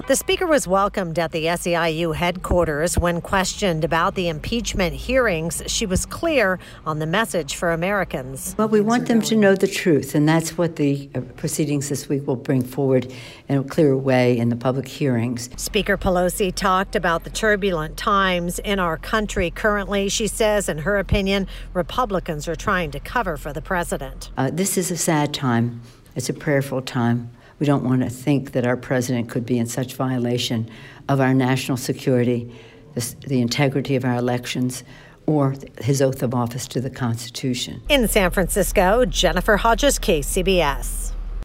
The speaker was welcomed at the SEIU headquarters. When questioned about the impeachment hearings, she was clear on the message for Americans. Well, we want them to know the truth, and that's what the proceedings this week will bring forward in a clear way in the public hearings. Speaker Pelosi talked about the turbulent times in our country currently. She says, in her opinion, Republicans are trying to cover for the president. This is a sad time. It's a prayerful time. We don't want to think that our president could be in such violation of our national security, the integrity of our elections, or his oath of office to the Constitution. In San Francisco, Jennifer Hodges, KCBS.